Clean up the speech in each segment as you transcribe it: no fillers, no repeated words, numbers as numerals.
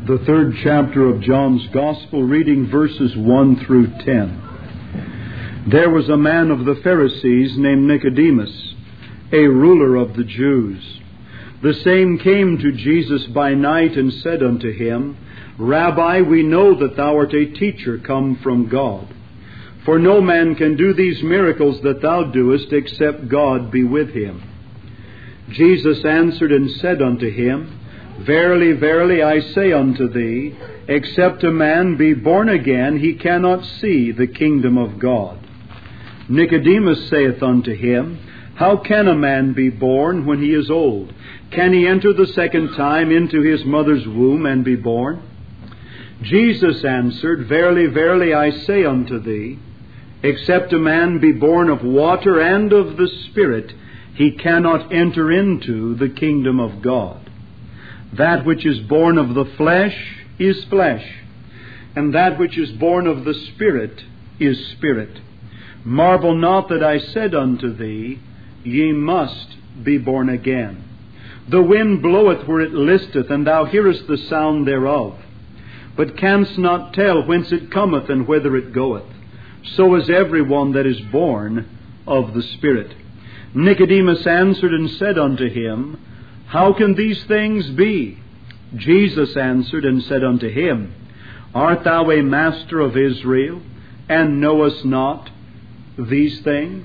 the 3rd chapter of John's Gospel, reading verses 1 through 10. There was a man of the Pharisees named Nicodemus, a ruler of the Jews. The same came to Jesus by night and said unto him, Rabbi, we know that thou art a teacher come from God. For no man can do these miracles that thou doest, except God be with him. Jesus answered and said unto him, Verily, verily, I say unto thee, except a man be born again, he cannot see the kingdom of God. Nicodemus saith unto him, How can a man be born when he is old? Can he enter the second time into his mother's womb and be born? Jesus answered, Verily, verily, I say unto thee, except a man be born of water and of the Spirit, he cannot enter into the kingdom of God. That which is born of the flesh is flesh, and that which is born of the Spirit is spirit. Marvel not that I said unto thee, Ye must be born again. The wind bloweth where it listeth, and thou hearest the sound thereof, but canst not tell whence it cometh and whither it goeth. So is every one that is born of the Spirit. Nicodemus answered and said unto him, How can these things be? Jesus answered and said unto him, Art thou a master of Israel, and knowest not these things?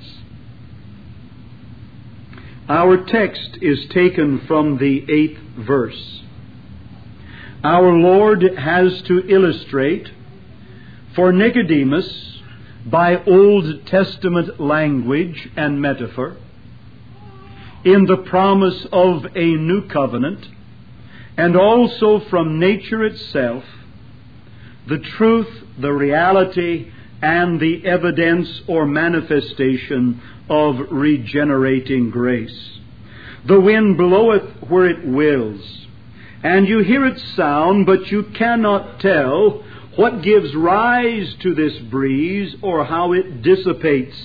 Our text is taken from the 8th verse. Our Lord has to illustrate for Nicodemus, by Old Testament language and metaphor, in the promise of a new covenant, and also from nature itself, the truth, the reality, and the evidence or manifestation of regenerating grace. The wind bloweth where it wills, and you hear its sound, but you cannot tell what gives rise to this breeze or how it dissipates.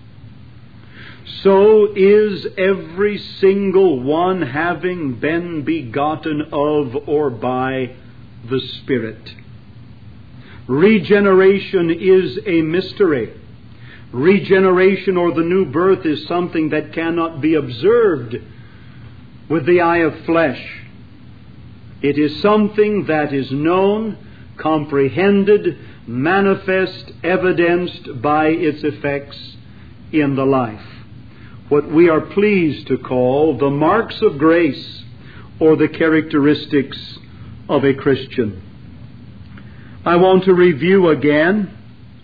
So is every single one having been begotten of or by the Spirit. Regeneration is a mystery. Regeneration or the new birth is something that cannot be observed with the eye of flesh. It is something that is known, comprehended, manifest, evidenced by its effects in the life. What we are pleased to call the marks of grace or the characteristics of a Christian. I want to review again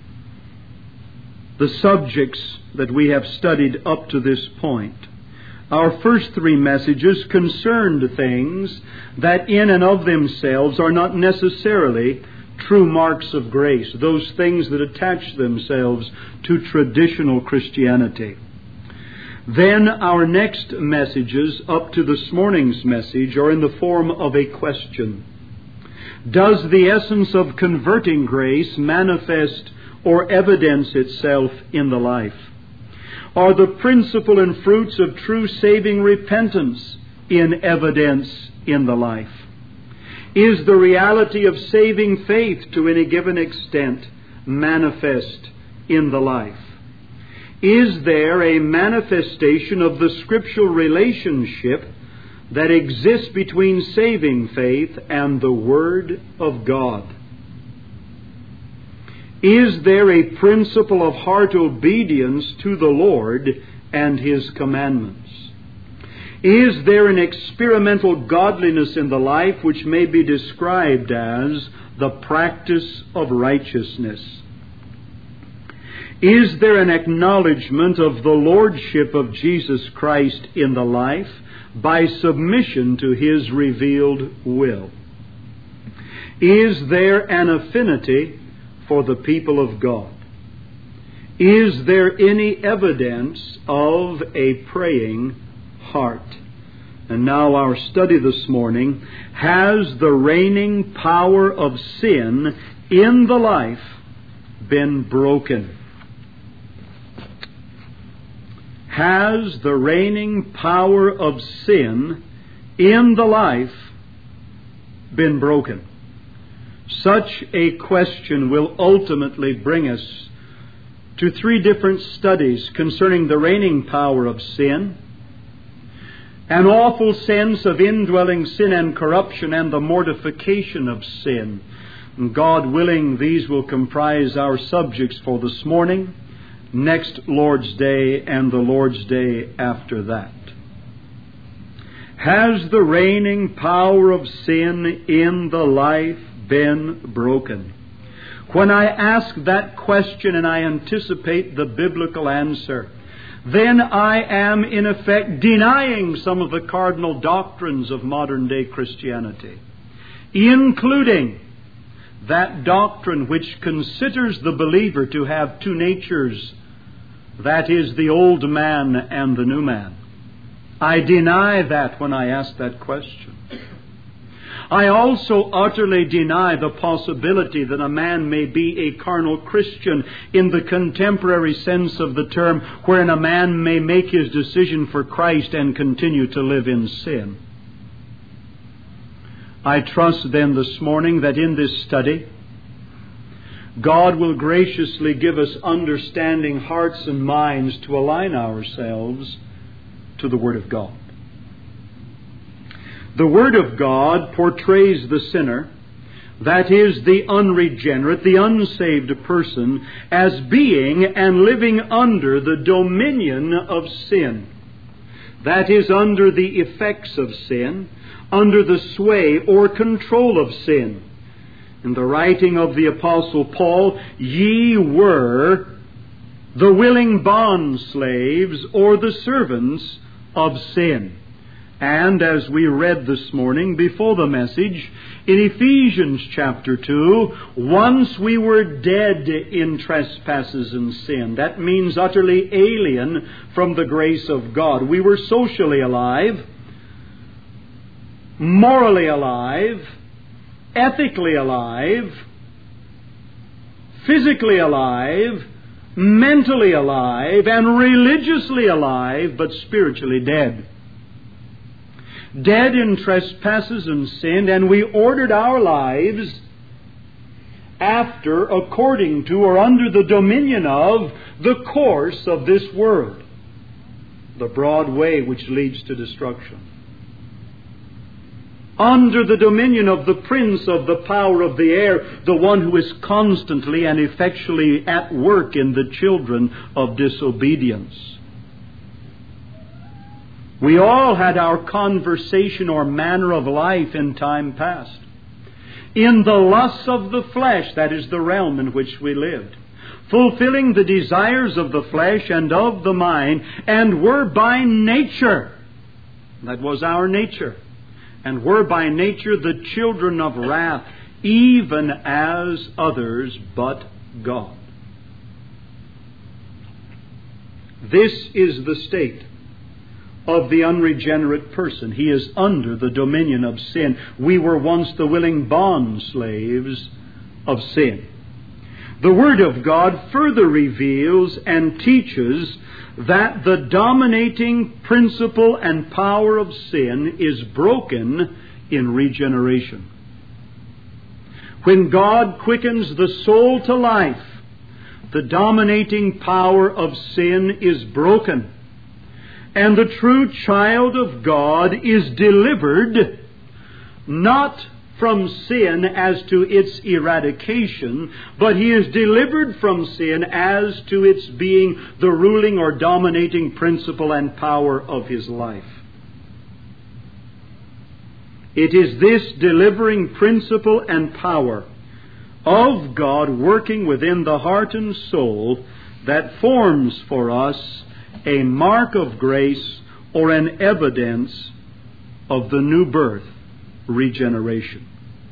the subjects that we have studied up to this point. Our first 3 messages concerned things that in and of themselves are not necessarily true marks of grace, those things that attach themselves to traditional Christianity. Then our next messages up to this morning's message are in the form of a question. Does the essence of converting grace manifest or evidence itself in the life? Are the principle and fruits of true saving repentance in evidence in the life? Is the reality of saving faith to any given extent manifest in the life? Is there a manifestation of the scriptural relationship that exists between saving faith and the Word of God? Is there a principle of heart obedience to the Lord and His commandments? Is there an experimental godliness in the life which may be described as the practice of righteousness? Is there an acknowledgement of the Lordship of Jesus Christ in the life by submission to His revealed will? Is there an affinity for the people of God? Is there any evidence of a praying heart? And now our study this morning, has the reigning power of sin in the life been broken? Has the reigning power of sin in the life been broken? Such a question will ultimately bring us to three different studies concerning the reigning power of sin, an awful sense of indwelling sin and corruption, and the mortification of sin. And God willing, these will comprise our subjects for this morning, next Lord's Day, and the Lord's Day after that. Has the reigning power of sin in the life been broken? When I ask that question and I anticipate the biblical answer, then I am in effect denying some of the cardinal doctrines of modern day Christianity, including that doctrine which considers the believer to have two natures, that is, the old man and the new man. I deny that when I ask that question. I also utterly deny the possibility that a man may be a carnal Christian in the contemporary sense of the term, wherein a man may make his decision for Christ and continue to live in sin. I trust then this morning that in this study, God will graciously give us understanding hearts and minds to align ourselves to the Word of God. The Word of God portrays the sinner, that is, the unregenerate, the unsaved person, as being and living under the dominion of sin. That is, under the effects of sin, under the sway or control of sin. In the writing of the Apostle Paul, ye were the willing bondslaves or the servants of sin. And as we read this morning before the message, in Ephesians chapter 2, once we were dead in trespasses and sin. That means utterly alien from the grace of God. We were socially alive, morally alive, ethically alive, physically alive, mentally alive, and religiously alive, but spiritually dead. Dead in trespasses and sin, and we ordered our lives after, according to, or under the dominion of the course of this world, the broad way which leads to destruction. Under the dominion of the prince of the power of the air, the one who is constantly and effectually at work in the children of disobedience. We all had our conversation or manner of life in time past, in the lusts of the flesh, that is the realm in which we lived, fulfilling the desires of the flesh and of the mind, and were by nature, that was our nature, and were by nature the children of wrath, even as others but God. This is the state of the unregenerate person. He is under the dominion of sin. We were once the willing bond slaves of sin. The Word of God further reveals and teaches that the dominating principle and power of sin is broken in regeneration. When God quickens the soul to life, the dominating power of sin is broken, and the true child of God is delivered not from sin as to its eradication, but he is delivered from sin as to its being the ruling or dominating principle and power of his life. It is this delivering principle and power of God working within the heart and soul that forms for us a mark of grace or an evidence of the new birth, regeneration.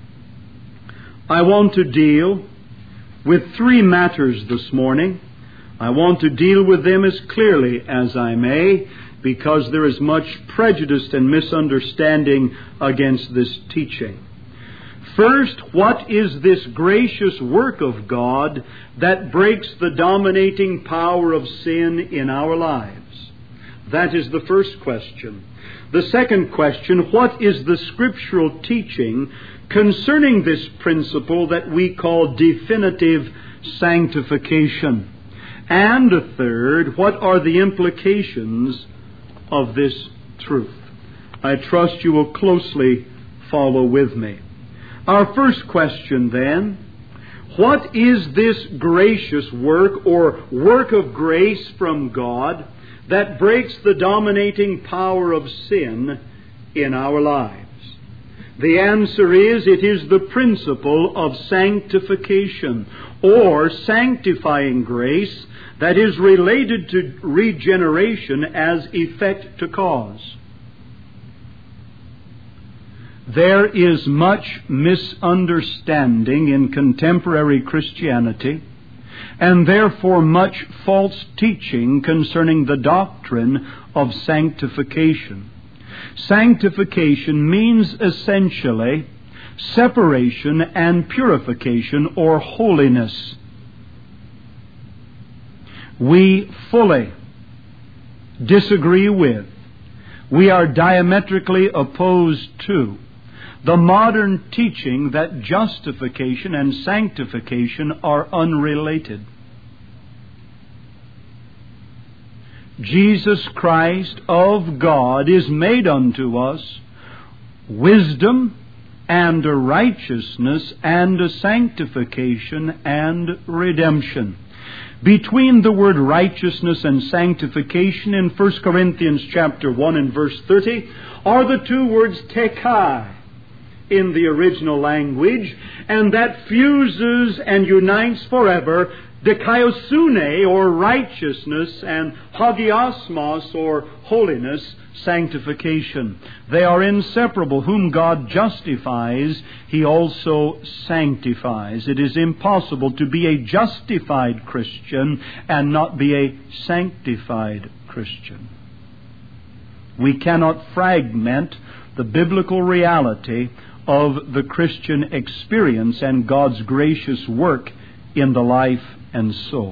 I want to deal with three matters this morning. I want to deal with them as clearly as I may, because there is much prejudice and misunderstanding against this teaching. First, what is this gracious work of God that breaks the dominating power of sin in our lives? That is the first question. The second question, what is the scriptural teaching concerning this principle that we call definitive sanctification? And a third, what are the implications of this truth? I trust you will closely follow with me. Our first question then, what is this gracious work or work of grace from God that breaks the dominating power of sin in our lives? The answer is, it is the principle of sanctification or sanctifying grace that is related to regeneration as effect to cause. There is much misunderstanding in contemporary Christianity, and therefore much false teaching concerning the doctrine of sanctification. Sanctification means essentially separation and purification or holiness. We fully disagree with, we are diametrically opposed to the modern teaching that justification and sanctification are unrelated. Jesus Christ of God is made unto us wisdom and a righteousness and a sanctification and redemption. Between the word righteousness and sanctification in 1 Corinthians chapter 1 and verse 30 are the two words tekai in the original language, and that fuses and unites forever dikaiosune, or righteousness, and hagiosmos, or holiness, sanctification. They are inseparable. Whom God justifies, He also sanctifies. It is impossible to be a justified Christian and not be a sanctified Christian. We cannot fragment the biblical reality of the Christian experience and God's gracious work in the life and soul.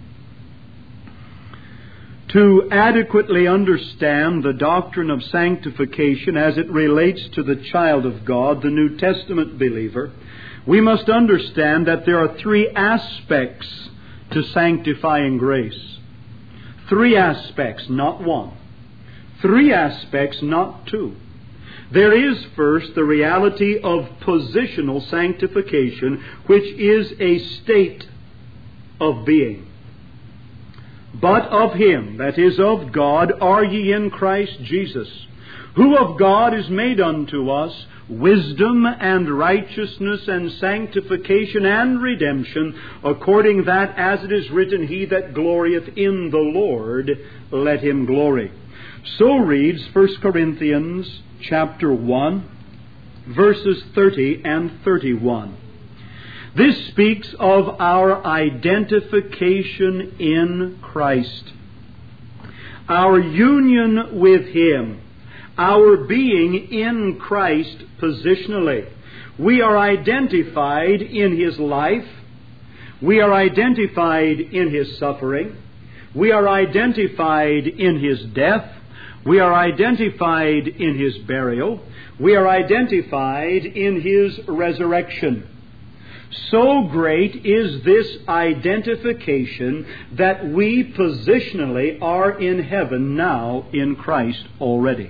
To adequately understand the doctrine of sanctification as it relates to the child of God, the New Testament believer, we must understand that there are three aspects to sanctifying grace. Three aspects, not one. Three aspects, not two. There is first the reality of positional sanctification, which is a state of being. But of Him, that is of God, are ye in Christ Jesus, who of God is made unto us wisdom and righteousness and sanctification and redemption, according that, as it is written, He that glorieth in the Lord, let him glory. So reads 1 Corinthians chapter 1, verses 30 and 31. This speaks of our identification in Christ, our union with Him, our being in Christ positionally. We are identified in His life. We are identified in His suffering. We are identified in His death. We are identified in His burial. We are identified in His resurrection. So great is this identification that we positionally are in heaven now in Christ already.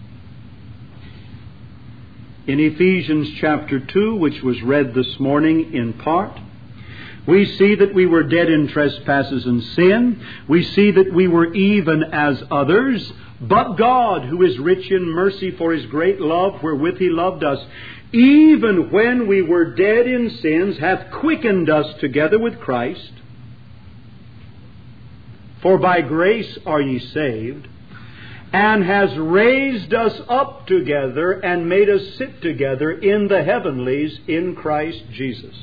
In Ephesians chapter 2, which was read this morning in part, we see that we were dead in trespasses and sin. We see that we were even as others. But God, who is rich in mercy for His great love wherewith He loved us, even when we were dead in sins, hath quickened us together with Christ. For by grace are ye saved, and has raised us up together and made us sit together in the heavenlies in Christ Jesus.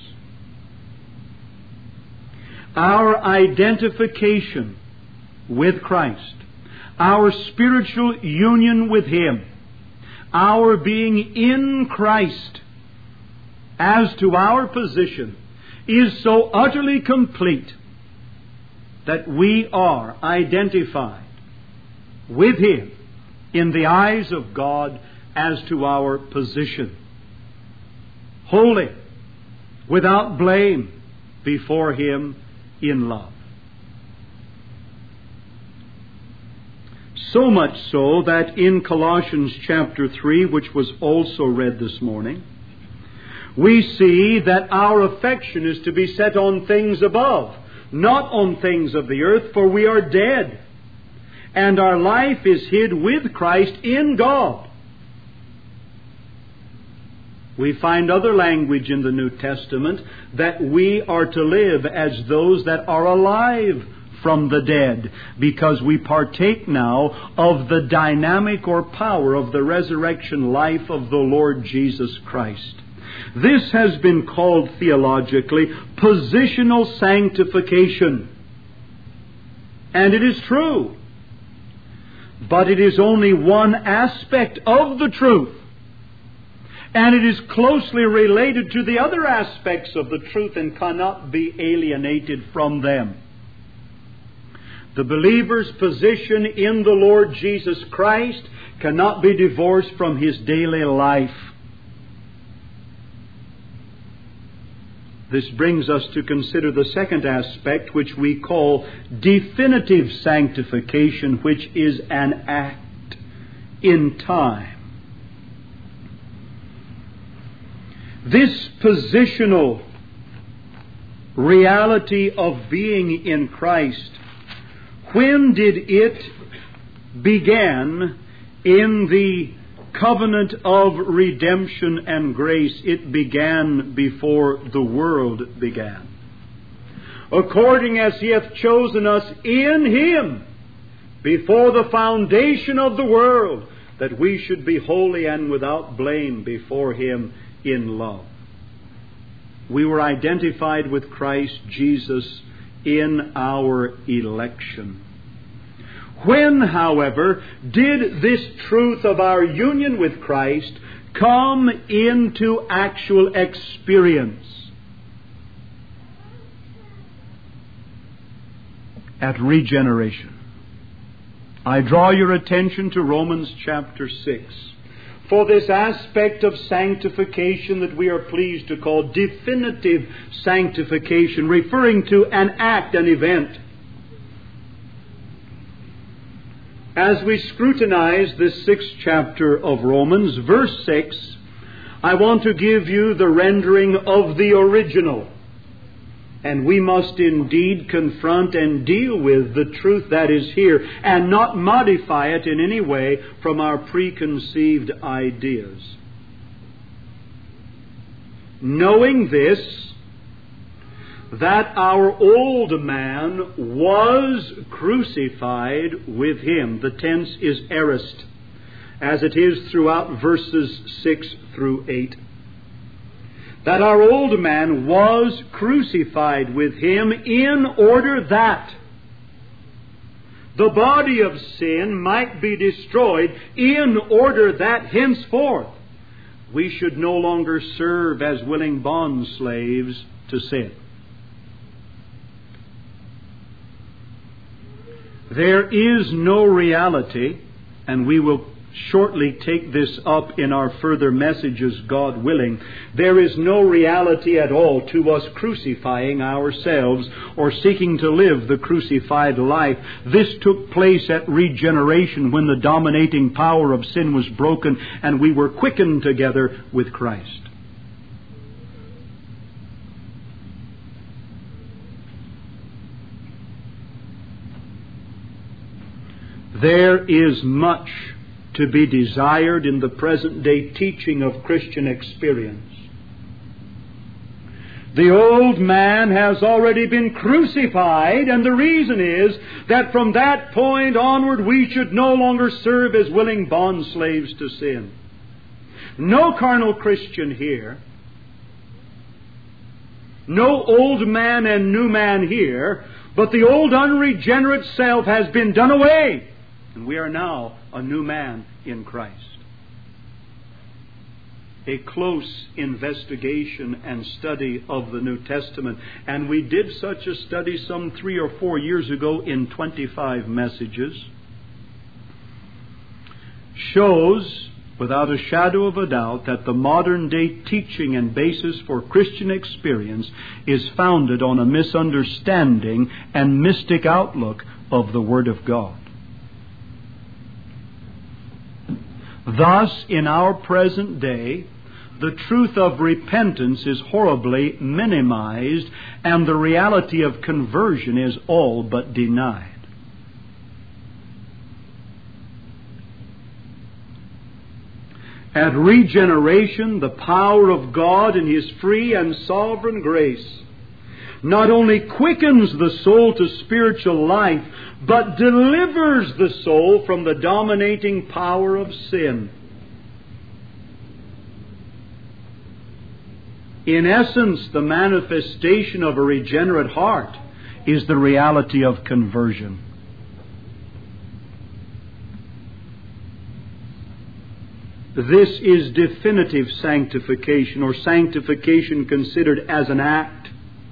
Our identification with Christ, our spiritual union with Him, our being in Christ as to our position is so utterly complete that we are identified with Him in the eyes of God as to our position. Holy, without blame before Him in love. So much so that in Colossians chapter 3, which was also read this morning, we see that our affection is to be set on things above, not on things of the earth, for we are dead, and our life is hid with Christ in God. We find other language in the New Testament that we are to live as those that are alive from the dead, because we partake now of the dynamic or power of the resurrection life of the Lord Jesus Christ. This has been called theologically positional sanctification. And it is true. But it is only one aspect of the truth. And it is closely related to the other aspects of the truth and cannot be alienated from them. The believer's position in the Lord Jesus Christ cannot be divorced from his daily life. This brings us to consider the second aspect, which we call definitive sanctification, which is an act in time. This positional reality of being in Christ, when did it begin in the covenant of redemption and grace? It began before the world began. According as He hath chosen us in Him before the foundation of the world, that we should be holy and without blame before Him in love. We were identified with Christ Jesus in our election. When, however, did this truth of our union with Christ come into actual experience? At regeneration. I draw your attention to Romans chapter 6. For this aspect of sanctification that we are pleased to call definitive sanctification, referring to an act, an event. As we scrutinize this 6th chapter of Romans, verse 6, I want to give you the rendering of the original. And we must indeed confront and deal with the truth that is here and not modify it in any way from our preconceived ideas. Knowing this, that our old man was crucified with Him. The tense is aorist, as it is throughout verses 6 through 8. That our old man was crucified with Him in order that the body of sin might be destroyed, in order that henceforth we should no longer serve as willing bondslaves to sin. There is no reality, and we will shortly take this up in our further messages, God willing. There is no reality at all to us crucifying ourselves or seeking to live the crucified life. This took place at regeneration, when the dominating power of sin was broken and we were quickened together with Christ. There is much to be desired in the present day teaching of Christian experience. The old man has already been crucified, and the reason is that from that point onward we should no longer serve as willing bondslaves to sin. No carnal Christian here, no old man and new man here, but the old unregenerate self has been done away. And we are now a new man in Christ. A close investigation and study of the New Testament. And we did such a study some 3 or 4 years ago in 25 messages. shows without a shadow of a doubt that the modern day teaching and basis for Christian experience is founded on a misunderstanding and mystic outlook of the Word of God. Thus, in our present day, the truth of repentance is horribly minimized, and the reality of conversion is all but denied. At regeneration, the power of God in His free and sovereign grace not only quickens the soul to spiritual life, but delivers the soul from the dominating power of sin. In essence, the manifestation of a regenerate heart is the reality of conversion. This is definitive sanctification, or sanctification considered as an act.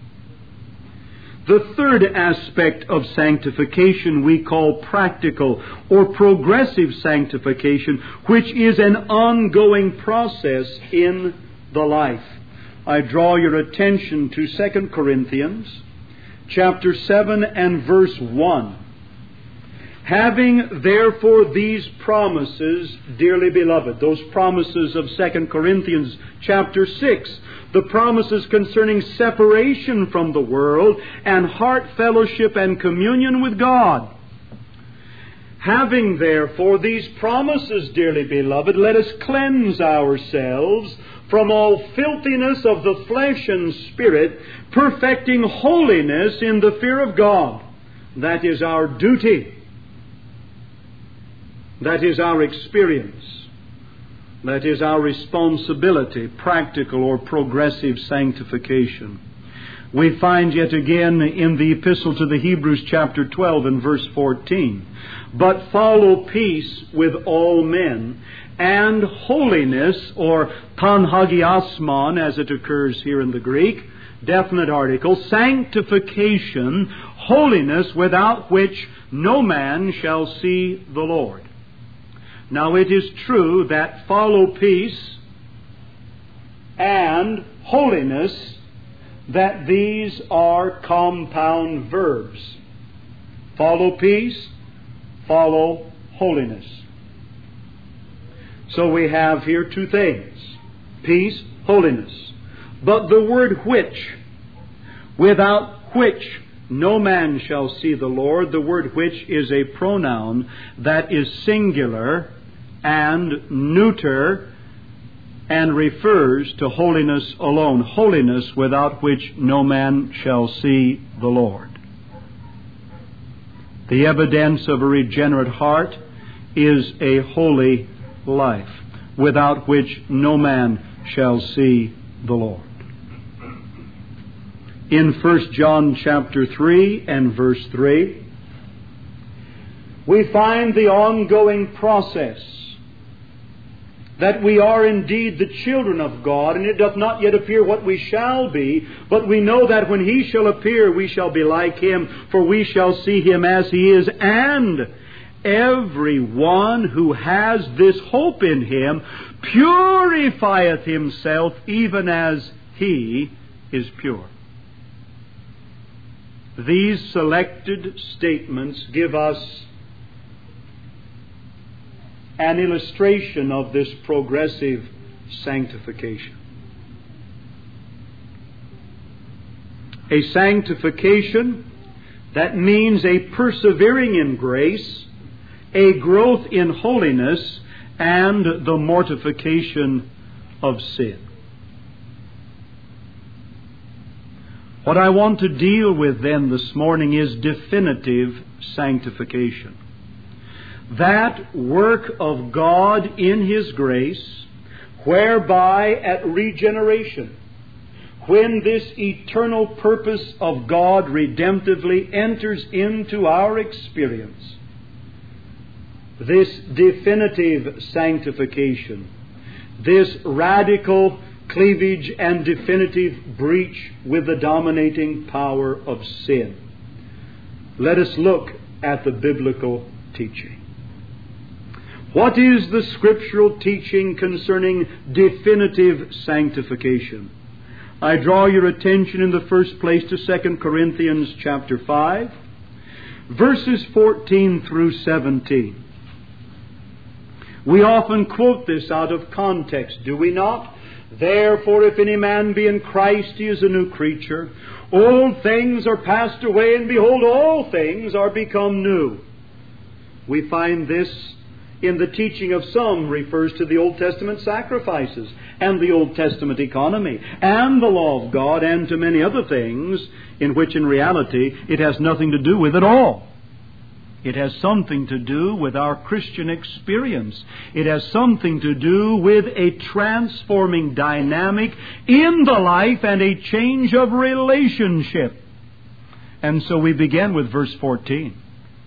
The third aspect of sanctification we call practical or progressive sanctification, which is an ongoing process in the life. I draw your attention to 2 Corinthians chapter 7 and verse 1. Having therefore these promises, dearly beloved, those promises of 2 Corinthians chapter 6, the promises concerning separation from the world and heart fellowship and communion with God. Having therefore these promises, dearly beloved, let us cleanse ourselves from all filthiness of the flesh and spirit, perfecting holiness in the fear of God. That is our duty. That is our experience. That is our responsibility, practical or progressive sanctification. We find yet again in the Epistle to the Hebrews chapter 12 and verse 14, but follow peace with all men and holiness, or panhagiasmon as it occurs here in the Greek, definite article, sanctification, holiness without which no man shall see the Lord. Now it is true that follow peace and holiness, that these are compound verbs. Follow peace, follow holiness. So we have here two things: peace, holiness. But the word which, without which no man shall see the Lord, the word which is a pronoun that is singular and neuter and refers to holiness alone. Holiness without which no man shall see the Lord. The evidence of a regenerate heart is a holy life, without which no man shall see the Lord. In 1 John chapter 3 and verse 3, we find the ongoing process that we are indeed the children of God, and it doth not yet appear what we shall be, but we know that when He shall appear, we shall be like Him, for we shall see Him as He is. And everyone who has this hope in Him purifieth himself even as He is pure. These selected statements give us an illustration of this progressive sanctification. A sanctification that means a persevering in grace, a growth in holiness, and the mortification of sin. What I want to deal with then this morning is definitive sanctification. That work of God in His grace, whereby at regeneration, when this eternal purpose of God redemptively enters into our experience, this definitive sanctification, this radical cleavage and definitive breach with the dominating power of sin. Let us look at the biblical teaching. What is the scriptural teaching concerning definitive sanctification? I draw your attention in the first place to 2 Corinthians chapter 5, verses 14 through 17. We often quote this out of context, do we not? Therefore, if any man be in Christ, he is a new creature. Old things are passed away, and behold, all things are become new. We find this in the teaching of some refers to the Old Testament sacrifices and the Old Testament economy and the law of God and to many other things in which in reality it has nothing to do with at all. It has something to do with our Christian experience. It has something to do with a transforming dynamic in the life and a change of relationship. And so we begin with verse 14.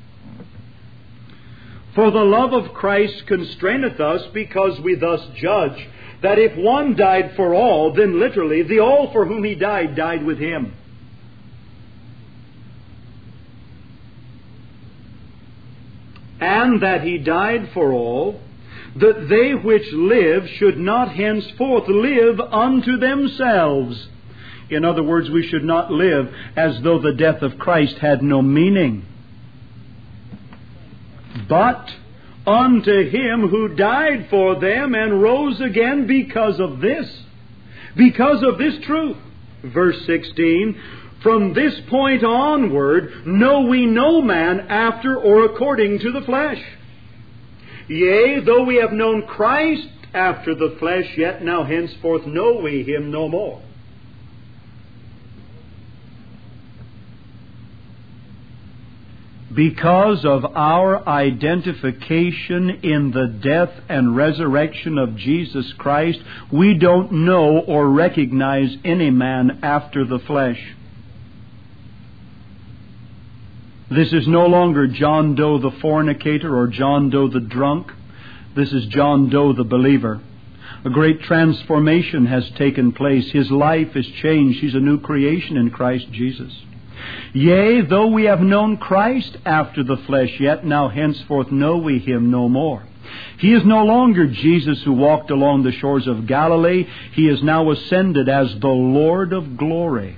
For the love of Christ constraineth us, because we thus judge that if one died for all, then literally the all for whom he died, died with him. And that he died for all, that they which live should not henceforth live unto themselves. In other words, we should not live as though the death of Christ had no meaning. But unto Him who died for them and rose again because of this truth. Verse 16, from this point onward know we no man after or according to the flesh. Yea, though we have known Christ after the flesh, yet now henceforth know we Him no more. Because of our identification in the death and resurrection of Jesus Christ, we don't know or recognize any man after the flesh. This is no longer John Doe the fornicator or John Doe the drunk. This is John Doe the believer. A great transformation has taken place. His life is changed. He's a new creation in Christ Jesus. Yea, though we have known Christ after the flesh, yet now henceforth know we Him no more. He is no longer Jesus who walked along the shores of Galilee. He is now ascended as the Lord of glory.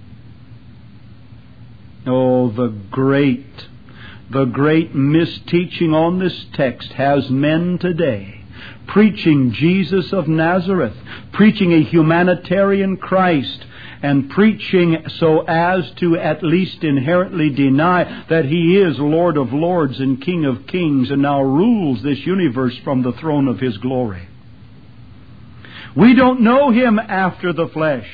Oh, the great misteaching on this text has men today preaching Jesus of Nazareth, preaching a humanitarian Christ, and preaching so as to at least inherently deny that He is Lord of lords and King of kings and now rules this universe from the throne of His glory. We don't know Him after the flesh.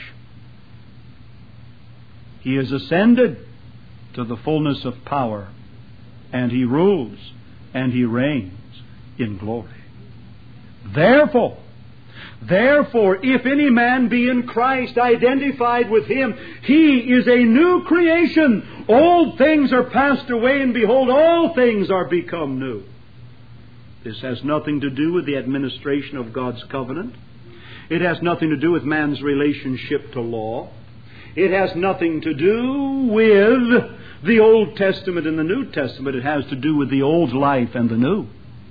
He is ascended to the fullness of power, and He rules and He reigns in glory. Therefore, if any man be in Christ, identified with Him, he is a new creation. Old things are passed away, and behold, all things are become new. This has nothing to do with the administration of God's covenant. It has nothing to do with man's relationship to law. It has nothing to do with the Old Testament and the New Testament. It has to do with the old life and the new.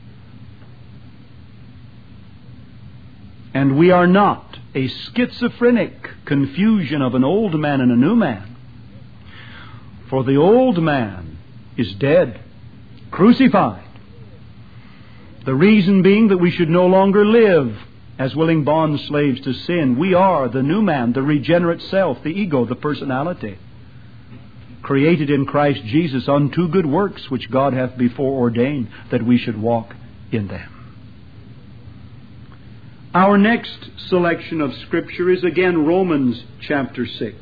And we are not a schizophrenic confusion of an old man and a new man. For the old man is dead, crucified. The reason being that we should no longer live as willing bond slaves to sin. We are the new man, the regenerate self, the ego, the personality, created in Christ Jesus unto good works which God hath before ordained that we should walk in them. Our next selection of Scripture is again Romans chapter 6.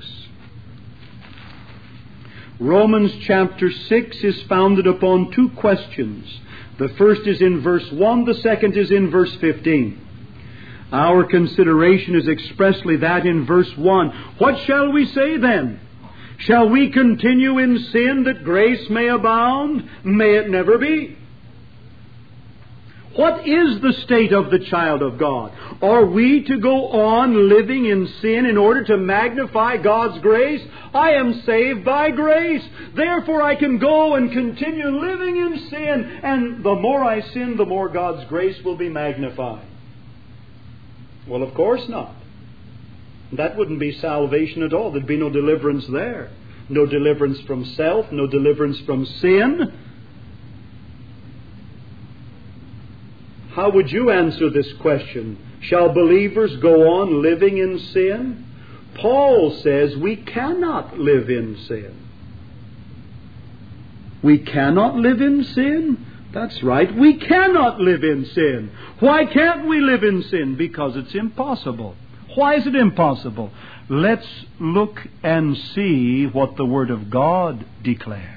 Romans chapter 6 is founded upon two questions. The first is in verse 1, the second is in verse 15. Our consideration is expressly that in verse 1. What shall we say then? Shall we continue in sin that grace may abound? May it never be. What is the state of the child of God? Are we to go on living in sin in order to magnify God's grace? I am saved by grace. Therefore I can go and continue living in sin. And the more I sin, the more God's grace will be magnified. Well, of course not. That wouldn't be salvation at all. There'd be no deliverance there. No deliverance from self, no deliverance from sin. How would you answer this question? Shall believers go on living in sin? Paul says we cannot live in sin. We cannot live in sin? That's right, we cannot live in sin. Why can't we live in sin? Because it's impossible. Why is it impossible? Let's look and see what the Word of God declares.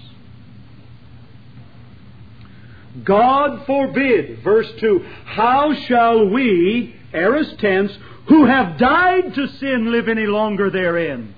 God forbid, verse 2, how shall we, aorist tense, who have died to sin, live any longer therein?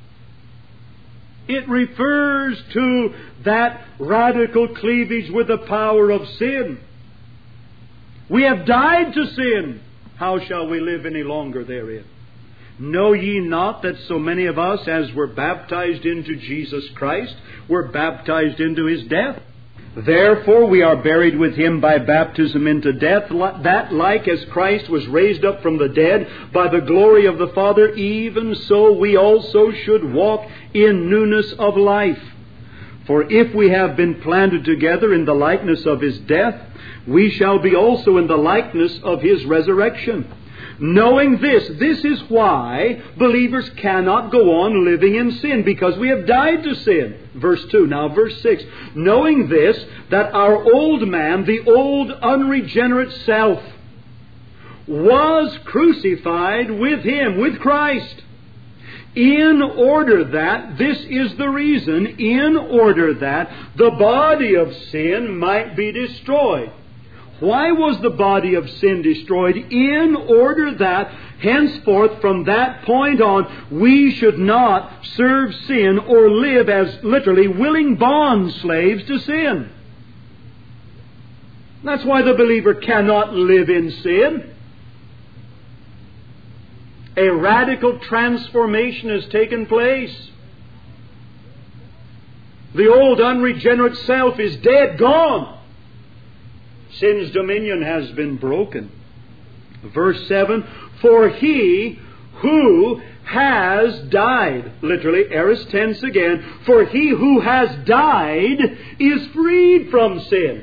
It refers to that radical cleavage with the power of sin. We have died to sin. How shall we live any longer therein? Know ye not that so many of us, as were baptized into Jesus Christ, were baptized into His death? Therefore we are buried with Him by baptism into death, that like as Christ was raised up from the dead by the glory of the Father, even so we also should walk in newness of life. For if we have been planted together in the likeness of His death, we shall be also in the likeness of His resurrection. Knowing this is why believers cannot go on living in sin, because we have died to sin. Verse 2. Now verse 6. Knowing this, that our old man, the old unregenerate self, was crucified with Him, with Christ, in order that, this is the reason, in order that the body of sin might be destroyed. Why was the body of sin destroyed? In order that, henceforth, from that point on, we should not serve sin or live as literally willing bond slaves to sin. That's why the believer cannot live in sin. A radical transformation has taken place. The old unregenerate self is dead, gone. Sin's dominion has been broken. Verse 7, for he who has died, literally, aorist tense again, for he who has died is freed from sin.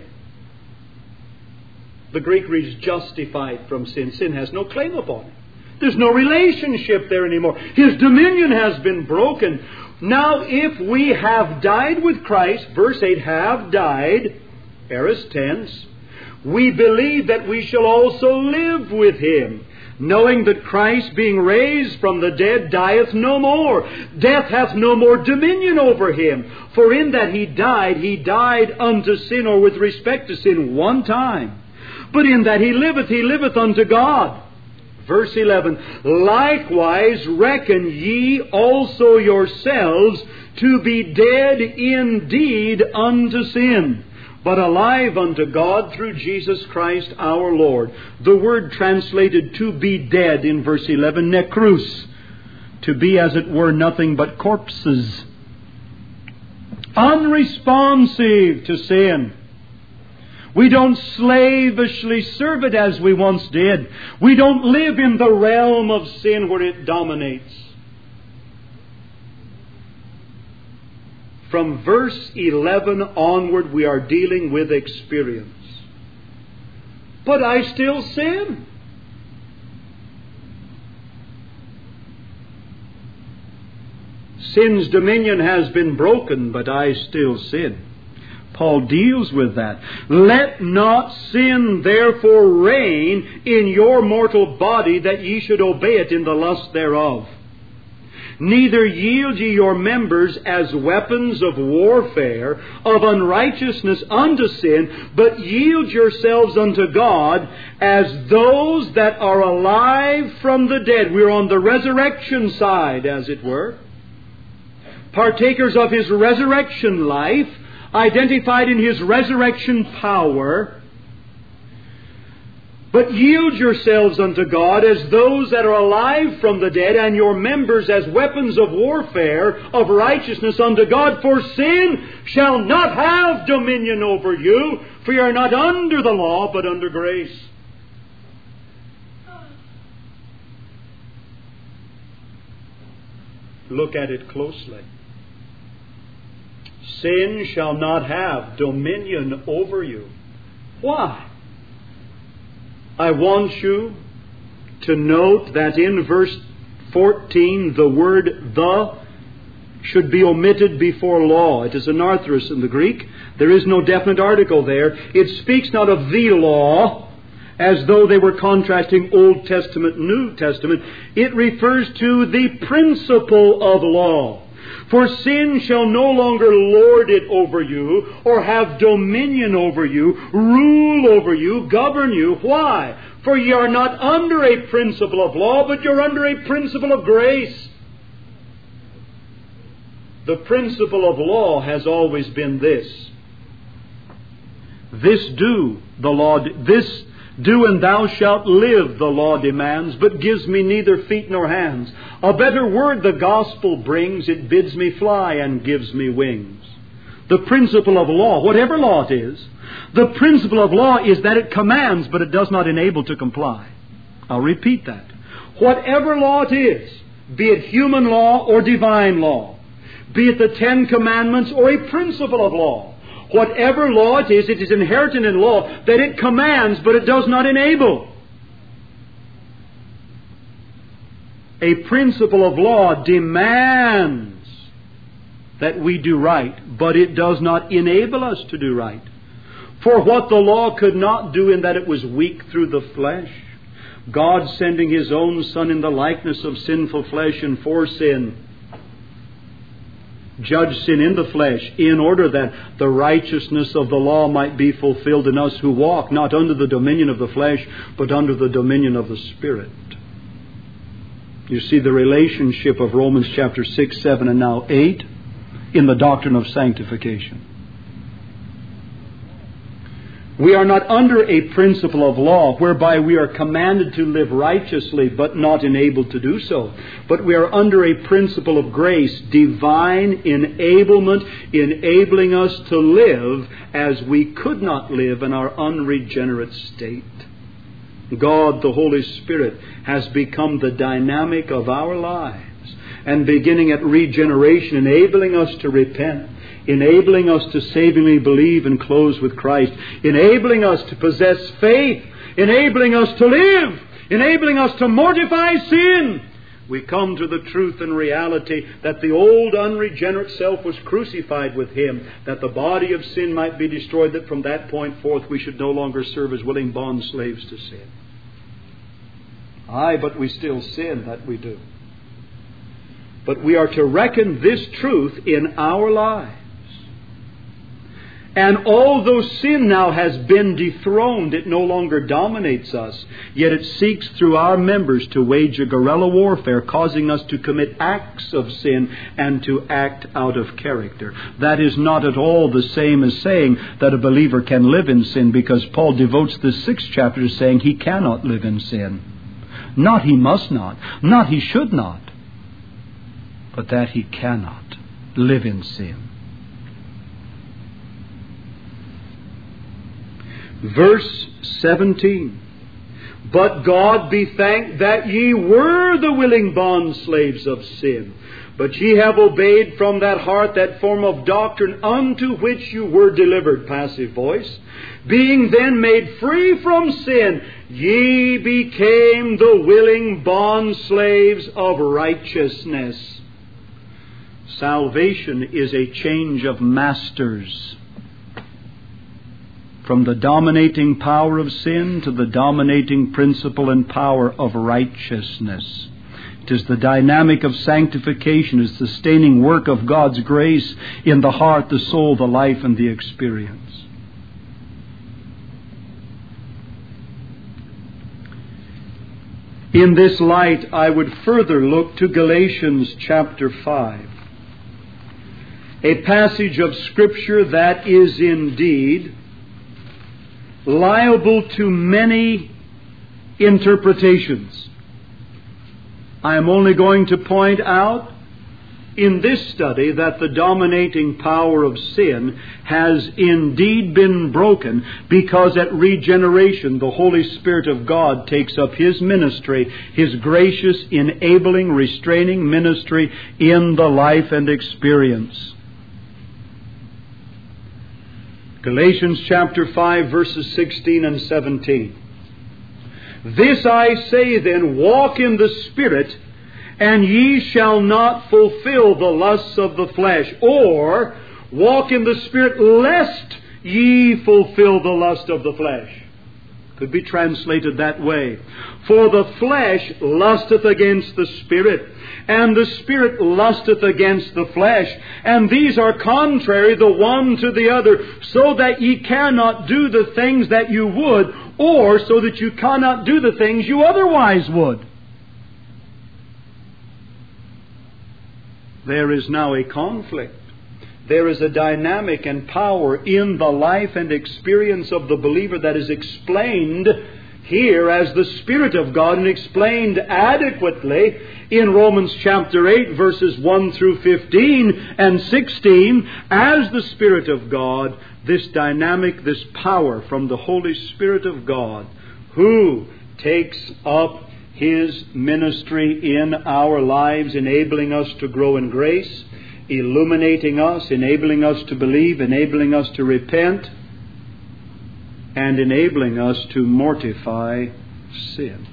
The Greek reads justified from sin. Sin has no claim upon it. There's no relationship there anymore. His dominion has been broken. Now, if we have died with Christ, verse 8, have died, aorist tense, we believe that we shall also live with Him, knowing that Christ, being raised from the dead, dieth no more. Death hath no more dominion over Him. For in that He died unto sin, or with respect to sin, one time. But in that He liveth unto God. Verse 11, likewise reckon ye also yourselves to be dead indeed unto sin, but alive unto God through Jesus Christ our Lord. The word translated to be dead in verse 11, nekrus, to be as it were nothing but corpses, unresponsive to sin. We don't slavishly serve it as we once did. We don't live in the realm of sin where it dominates. From verse 11 onward, we are dealing with experience. But I still sin. Sin's dominion has been broken, but I still sin. Paul deals with that. Let not sin therefore reign in your mortal body, that ye should obey it in the lust thereof. Neither yield ye your members as weapons of warfare, of unrighteousness unto sin, but yield yourselves unto God as those that are alive from the dead. We're on the resurrection side, as it were. Partakers of His resurrection life, identified in His resurrection power, But yield yourselves unto God as those that are alive from the dead, and your members as weapons of warfare of righteousness unto God. For sin shall not have dominion over you, for you are not under the law, but under grace. Look at it closely. Sin shall not have dominion over you. Why? I want you to note that in verse 14, the word "the" should be omitted before law. It is anarthrous in the Greek. There is no definite article there. It speaks not of the law, as though they were contrasting Old Testament, New Testament. It refers to the principle of law. For sin shall no longer lord it over you, or have dominion over you, rule over you, govern you. Why? For ye are not under a principle of law, but you're under a principle of grace. The principle of law has always been this. This do and thou shalt live, the law demands, but gives me neither feet nor hands. A better word the gospel brings, it bids me fly and gives me wings. The principle of law, whatever law it is, the principle of law is that it commands, but it does not enable to comply. I'll repeat that. Whatever law it is, be it human law or divine law, be it the Ten Commandments or a principle of law, whatever law it is inherent in law that it commands, but it does not enable. A principle of law demands that we do right, but it does not enable us to do right. For what the law could not do in that it was weak through the flesh, God sending His own Son in the likeness of sinful flesh and for sin, judged sin in the flesh, in order that the righteousness of the law might be fulfilled in us who walk not under the dominion of the flesh, but under the dominion of the Spirit. You see the relationship of Romans chapter 6, 7, and now 8 in the doctrine of sanctification. We are not under a principle of law whereby we are commanded to live righteously but not enabled to do so. But we are under a principle of grace, divine enablement, enabling us to live as we could not live in our unregenerate state. God, the Holy Spirit, has become the dynamic of our lives, and beginning at regeneration, enabling us to repent, enabling us to savingly believe and close with Christ, enabling us to possess faith, enabling us to live, enabling us to mortify sin. We come to the truth and reality that the old unregenerate self was crucified with Him, that the body of sin might be destroyed, that from that point forth we should no longer serve as willing bond slaves to sin. Aye, but we still sin, that we do. But we are to reckon this truth in our lives. And although sin now has been dethroned, it no longer dominates us, yet it seeks through our members to wage a guerrilla warfare, causing us to commit acts of sin and to act out of character. That is not at all the same as saying that a believer can live in sin, because Paul devotes the 6th chapter to saying he cannot live in sin. Not he must not, not he should not, but that he cannot live in sin. Verse 17. But God be thanked that ye were the willing bondslaves of sin, but ye have obeyed from that heart that form of doctrine unto which you were delivered. Passive voice. Being then made free from sin, ye became the willing bondslaves of righteousness. Salvation is a change of masters. From the dominating power of sin to the dominating principle and power of righteousness. It is the dynamic of sanctification, is the sustaining work of God's grace in the heart, the soul, the life, and the experience. In this light, I would further look to Galatians chapter 5. A passage of Scripture that is indeed liable to many interpretations. I am only going to point out in this study that the dominating power of sin has indeed been broken, because at regeneration the Holy Spirit of God takes up His ministry, His gracious, enabling, restraining ministry in the life and experience. Galatians chapter 5, verses 16 and 17. This I say then, walk in the Spirit, and ye shall not fulfill the lusts of the flesh. Or, walk in the Spirit, lest ye fulfill the lust of the flesh. Could be translated that way. For the flesh lusteth against the Spirit, and the Spirit lusteth against the flesh. And these are contrary the one to the other, so that ye cannot do the things that you would, or so that you cannot do the things you otherwise would. There is now a conflict. There is a dynamic and power in the life and experience of the believer that is explained here as the Spirit of God, and explained adequately in Romans chapter 8, verses 1 through 15 and 16, as the Spirit of God, this dynamic, this power from the Holy Spirit of God, who takes up His ministry in our lives, enabling us to grow in grace, illuminating us, enabling us to believe, enabling us to repent, and enabling us to mortify sin.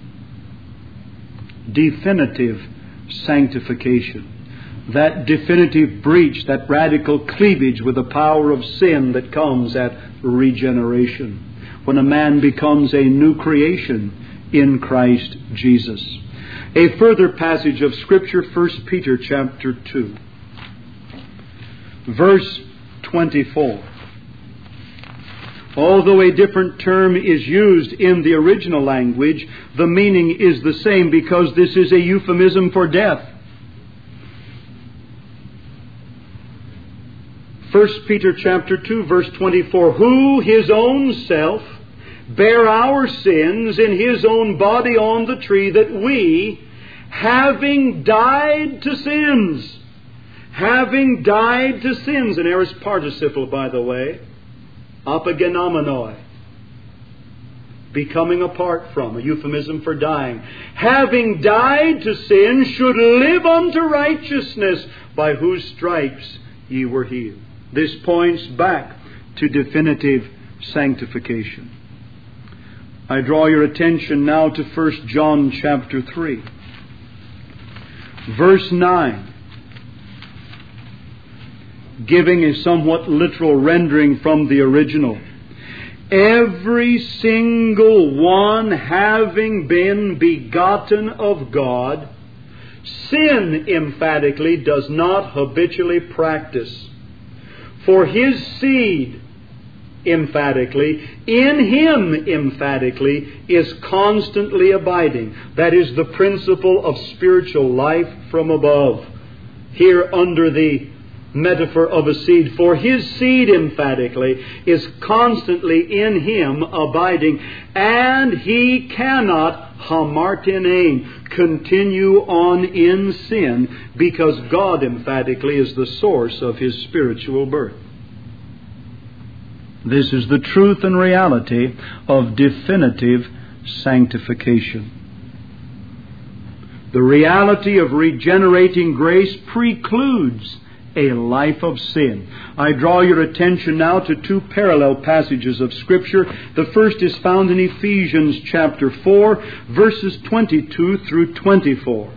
Definitive sanctification. That definitive breach, that radical cleavage with the power of sin that comes at regeneration, when a man becomes a new creation in Christ Jesus. A further passage of Scripture, 1 Peter chapter 2, verse 24. Although a different term is used in the original language, the meaning is the same, because this is a euphemism for death. 1 Peter chapter 2, verse 24. Who His own self bare our sins in His own body on the tree, that we, having died to sins, an aorist participle, by the way, apagenommenoi, becoming apart from, a euphemism for dying, having died to sin, should live unto righteousness, by whose stripes ye were healed. This points back to definitive sanctification. I draw your attention now to 1 John chapter 3, verse 9, giving a somewhat literal rendering from the original. Every single one having been begotten of God, sin emphatically does not habitually practice. For His seed, emphatically, in Him emphatically, is constantly abiding. That is the principle of spiritual life from above. Here under the metaphor of a seed. For His seed emphatically is constantly in Him abiding, and he cannot hamartinein, continue on in sin, because God emphatically is the source of his spiritual birth. This is the truth and reality of definitive sanctification. The reality of regenerating grace precludes a life of sin. I draw your attention now to two parallel passages of Scripture. The first is found in Ephesians chapter 4, verses 22 through 24.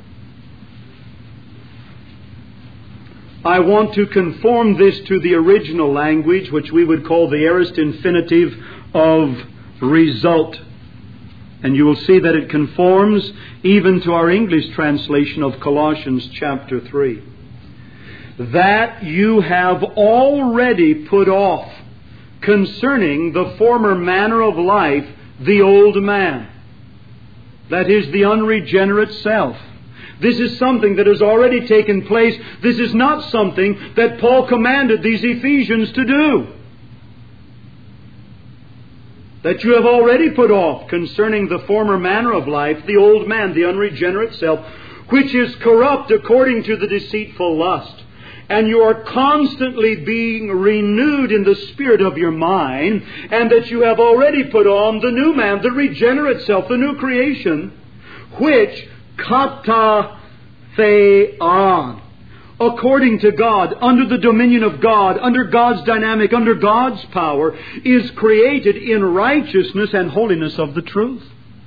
I want to conform this to the original language, which we would call the aorist infinitive of result. And you will see that it conforms even to our English translation of Colossians chapter 3. That you have already put off, concerning the former manner of life, the old man. That is the unregenerate self. This is something that has already taken place. This is not something that Paul commanded these Ephesians to do. that you have already put off concerning the former manner of life, the old man, the unregenerate self, which is corrupt according to the deceitful lust. And you are constantly being renewed in the spirit of your mind, and that you have already put on the new man, the regenerate self, the new creation, which kata theon, according to God, under the dominion of God, under God's dynamic, under God's power, is created in righteousness and holiness of the truth.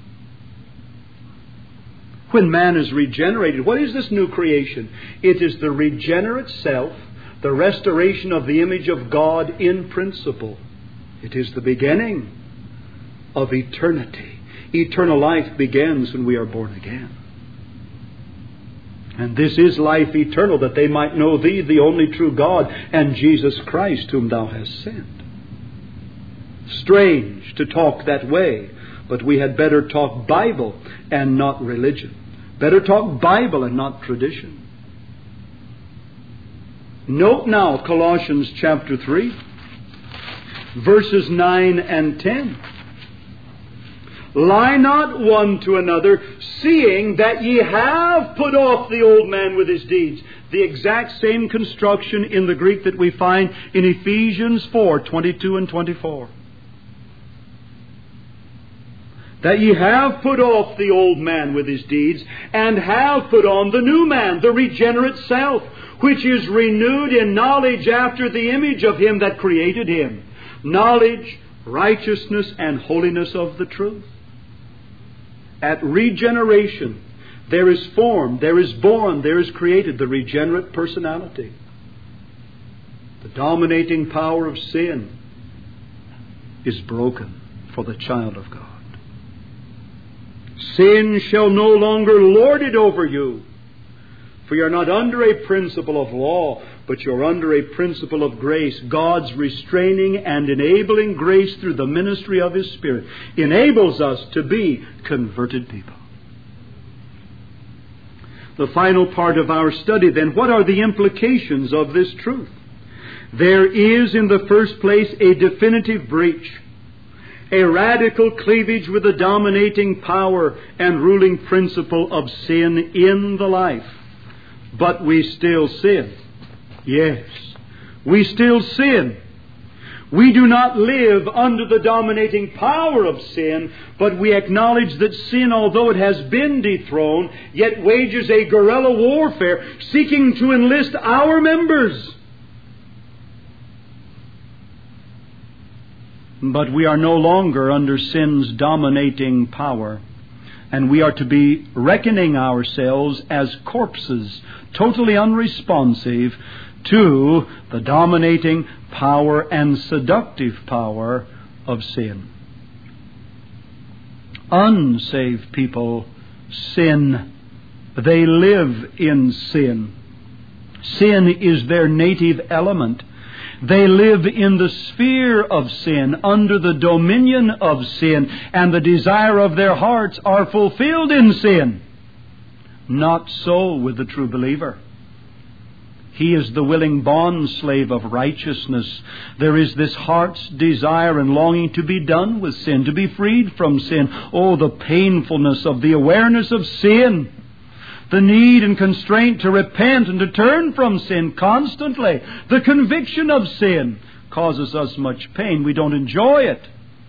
When man is regenerated, what is this new creation? It is the regenerate self, the restoration of the image of God in principle. It is the beginning of eternity. Eternal life begins when we are born again. And this is life eternal, that they might know Thee, the only true God, and Jesus Christ, whom Thou hast sent. Strange to talk that way, but we had better talk Bible and not religion. Better talk Bible and not tradition. Note now Colossians chapter 3, verses 9 and 10. Lie not one to another, seeing that ye have put off the old man with his deeds. The exact same construction in the Greek that we find in Ephesians 4, 22 and 24. That ye have put off the old man with his deeds, and have put on the new man, the regenerate self, which is renewed in knowledge after the image of Him that created him. Knowledge, righteousness, and holiness of the truth. At regeneration, there is formed, there is born, there is created the regenerate personality. The dominating power of sin is broken for the child of God. Sin shall no longer lord it over you, for you are not under a principle of law, but you are under a principle of grace. God's restraining and enabling grace through the ministry of His Spirit enables us to be converted people. The final part of our study then, what are the implications of this truth? There is, in the first place, a definitive breach, a radical cleavage with the dominating power and ruling principle of sin in the life. But we still sin. Yes, we still sin. We do not live under the dominating power of sin, but we acknowledge that sin, although it has been dethroned, yet wages a guerrilla warfare seeking to enlist our members. But we are no longer under sin's dominating power, and we are to be reckoning ourselves as corpses, totally unresponsive to the dominating power and seductive power of sin. Unsaved people sin. They live in sin. Sin is their native element. They live in the sphere of sin, under the dominion of sin, and the desire of their hearts are fulfilled in sin. Not so with the true believer. He is the willing bondslave of righteousness. There is this heart's desire and longing to be done with sin, to be freed from sin. Oh, the painfulness of the awareness of sin. The need and constraint to repent and to turn from sin constantly. The conviction of sin causes us much pain. We don't enjoy it.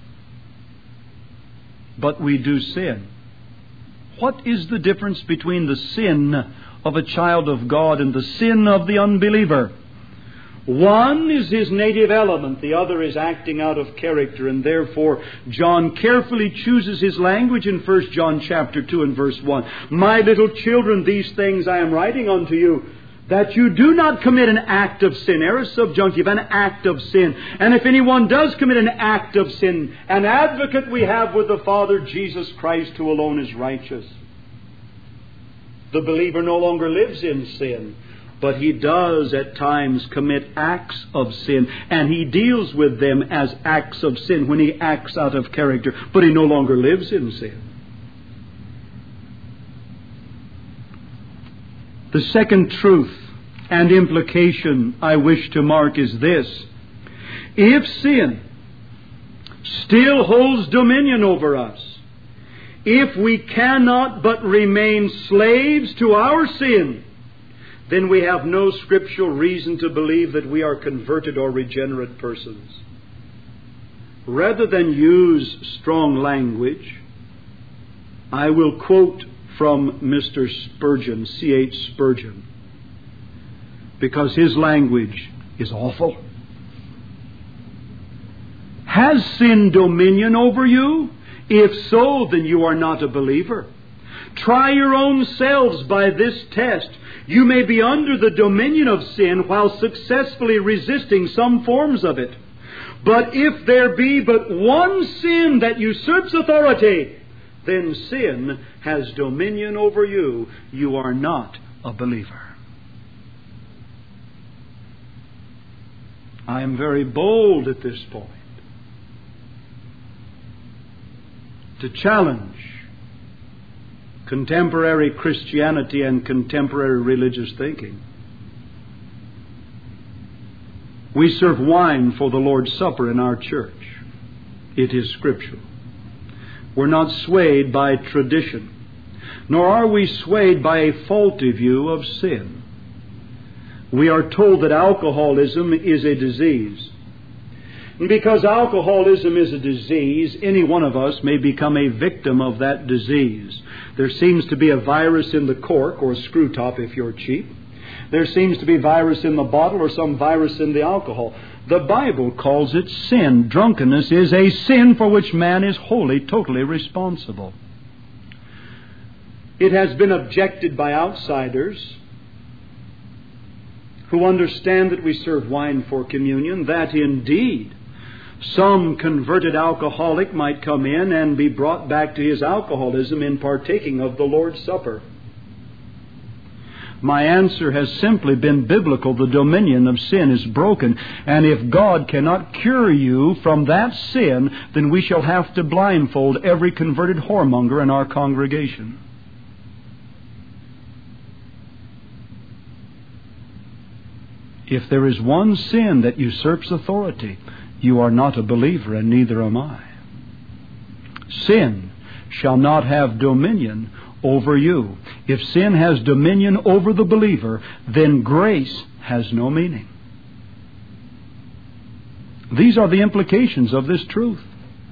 But we do sin. What is the difference between the sin of a child of God and the sin of the unbeliever? One is his native element, the other is acting out of character, and therefore John carefully chooses his language in 1 John chapter 2 and verse 1. My little children, these things I am writing unto you, that you do not commit an act of sin. Aorist subjunctive, an act of sin. And if anyone does commit an act of sin, an advocate we have with the Father, Jesus Christ, who alone is righteous. The believer no longer lives in sin, but he does at times commit acts of sin, and he deals with them as acts of sin when he acts out of character, but he no longer lives in sin. The second truth and implication I wish to mark is this. If sin still holds dominion over us. If we cannot but remain slaves to our sin, then we have no scriptural reason to believe that we are converted or regenerate persons. Rather than use strong language, I will quote from Mr. Spurgeon, C.H. Spurgeon, because his language is awful. Has sin dominion over you? If so, then you are not a believer. Try your own selves by this test. You may be under the dominion of sin while successfully resisting some forms of it. But if there be but one sin that usurps authority, then sin has dominion over you. You are not a believer. I am very bold at this point to challenge contemporary Christianity and contemporary religious thinking. We serve wine for the Lord's Supper in our church. It is scriptural. We're not swayed by tradition, nor are we swayed by a faulty view of sin. We are told that alcoholism is a disease. And because alcoholism is a disease, any one of us may become a victim of that disease. There seems to be a virus in the cork or screw top if you're cheap. There seems to be virus in the bottle or some virus in the alcohol. The Bible calls it sin. Drunkenness is a sin for which man is wholly, totally responsible. It has been objected by outsiders who understand that we serve wine for communion, that indeed some converted alcoholic might come in and be brought back to his alcoholism in partaking of the Lord's Supper. My answer has simply been biblical. The dominion of sin is broken. And if God cannot cure you from that sin, then we shall have to blindfold every converted whoremonger in our congregation. If there is one sin that usurps authority, you are not a believer, and neither am I. Sin shall not have dominion over you. If sin has dominion over the believer, then grace has no meaning. These are the implications of this truth.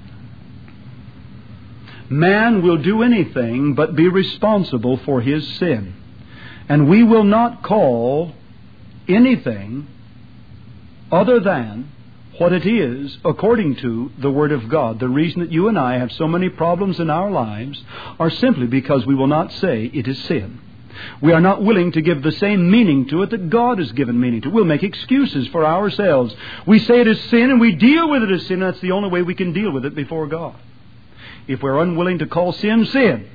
Man will do anything but be responsible for his sin. And we will not call anything other than what it is according to the Word of God. The reason that you and I have so many problems in our lives are simply because we will not say it is sin. We are not willing to give the same meaning to it that God has given meaning to. We'll make excuses for ourselves. We say it is sin and we deal with it as sin. That's the only way we can deal with it before God. If we're unwilling to call sin, sin,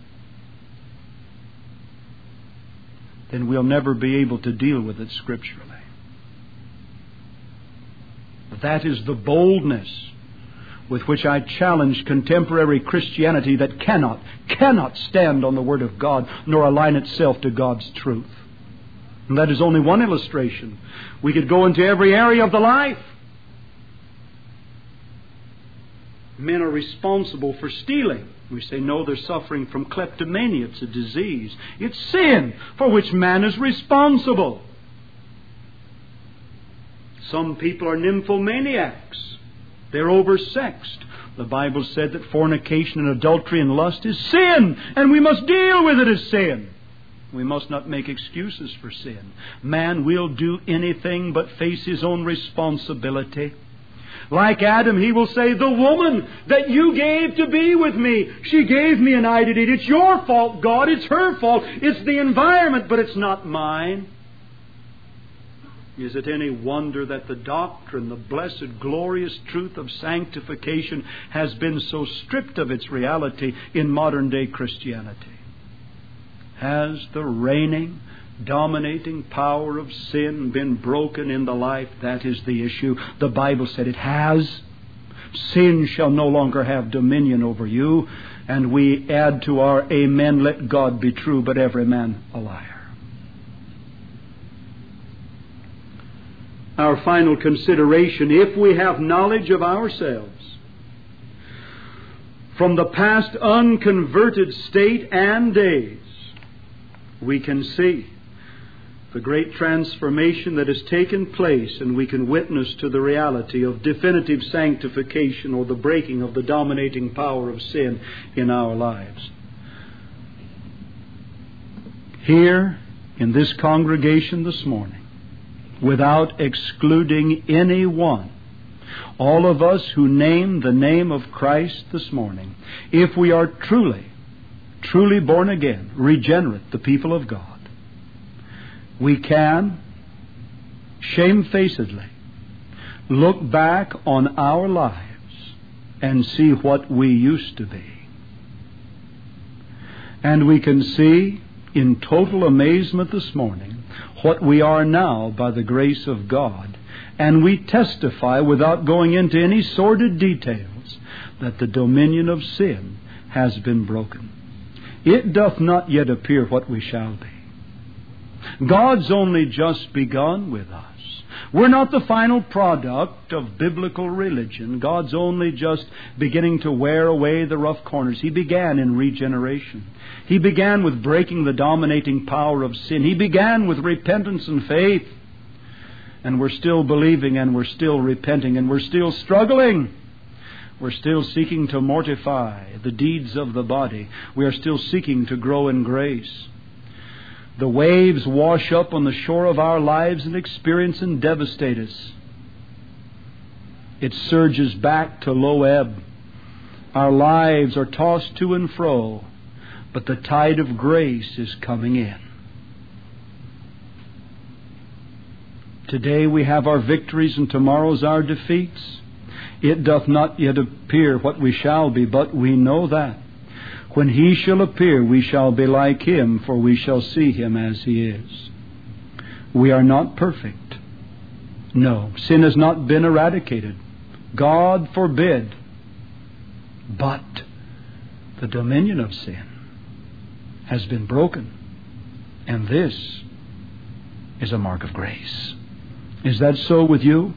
then we'll never be able to deal with it scripturally. That is the boldness with which I challenge contemporary Christianity that cannot stand on the Word of God nor align itself to God's truth. And that is only one illustration. We could go into every area of the life. Men are responsible for stealing. We say, no, they're suffering from kleptomania. It's a disease. It's sin for which man is responsible. Some people are nymphomaniacs. They're oversexed. The Bible said that fornication and adultery and lust is sin, and we must deal with it as sin. We must not make excuses for sin. Man will do anything but face his own responsibility. Like Adam, he will say, the woman that you gave to be with me, she gave me an eye to eat. It's your fault, God. It's her fault. It's the environment, but it's not mine. Is it any wonder that the doctrine, the blessed, glorious truth of sanctification has been so stripped of its reality in modern-day Christianity? Has the reigning, dominating power of sin been broken in the life? That is the issue. The Bible said it has. Sin shall no longer have dominion over you. And we add to our amen, let God be true, but every man a liar. Our final consideration, if we have knowledge of ourselves, from the past unconverted state and days, we can see the great transformation that has taken place, and we can witness to the reality of definitive sanctification, or the breaking of the dominating power of sin in our lives. Here in this congregation this morning, without excluding any one, all of us who name the name of Christ this morning, if we are truly born again, regenerate, the people of God, we can shamefacedly look back on our lives and see what we used to be. And we can see in total amazement this morning what we are now by the grace of God. And we testify, without going into any sordid details, that the dominion of sin has been broken. It doth not yet appear what we shall be. God's only just begun with us. We're not the final product of biblical religion. God's only just beginning to wear away the rough corners. He began in regeneration. He began with breaking the dominating power of sin. He began with repentance and faith. And we're still believing, and we're still repenting, and we're still struggling. We're still seeking to mortify the deeds of the body. We are still seeking to grow in grace. The waves wash up on the shore of our lives and experience and devastate us. It surges back to low ebb. Our lives are tossed to and fro, but the tide of grace is coming in. Today we have our victories, and tomorrow's our defeats. It doth not yet appear what we shall be, but we know that when He shall appear, we shall be like Him, for we shall see Him as He is. We are not perfect. No, sin has not been eradicated. God forbid. But the dominion of sin has been broken. And this is a mark of grace. Is that so with you?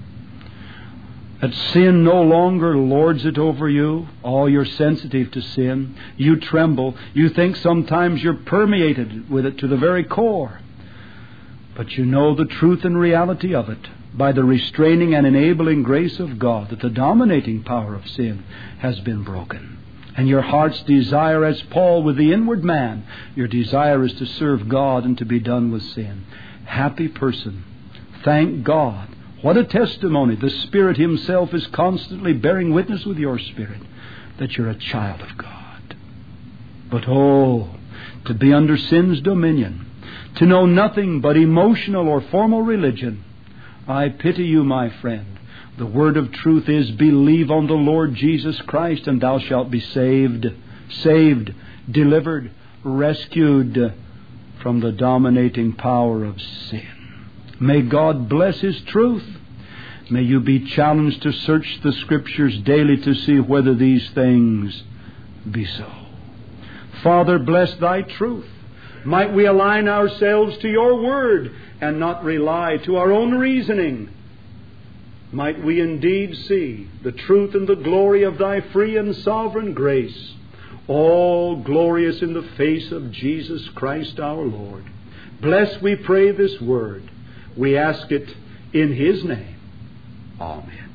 That sin no longer lords it over you? Oh, you're sensitive to sin. You tremble. You think sometimes you're permeated with it to the very core. But you know the truth and reality of it by the restraining and enabling grace of God, that the dominating power of sin has been broken. And your heart's desire, as Paul with the inward man, your desire is to serve God and to be done with sin. Happy person. Thank God. What a testimony. The Spirit Himself is constantly bearing witness with your spirit that you're a child of God. But to be under sin's dominion, to know nothing but emotional or formal religion, I pity you, my friend. The word of truth is, believe on the Lord Jesus Christ and thou shalt be saved, delivered, rescued from the dominating power of sin. May God bless His truth. May you be challenged to search the Scriptures daily to see whether these things be so. Father, bless Thy truth. Might we align ourselves to Your Word and not rely to our own reasoning. Might we indeed see the truth and the glory of Thy free and sovereign grace, all glorious in the face of Jesus Christ our Lord. Bless, we pray, this Word. We ask it in His name. Amen.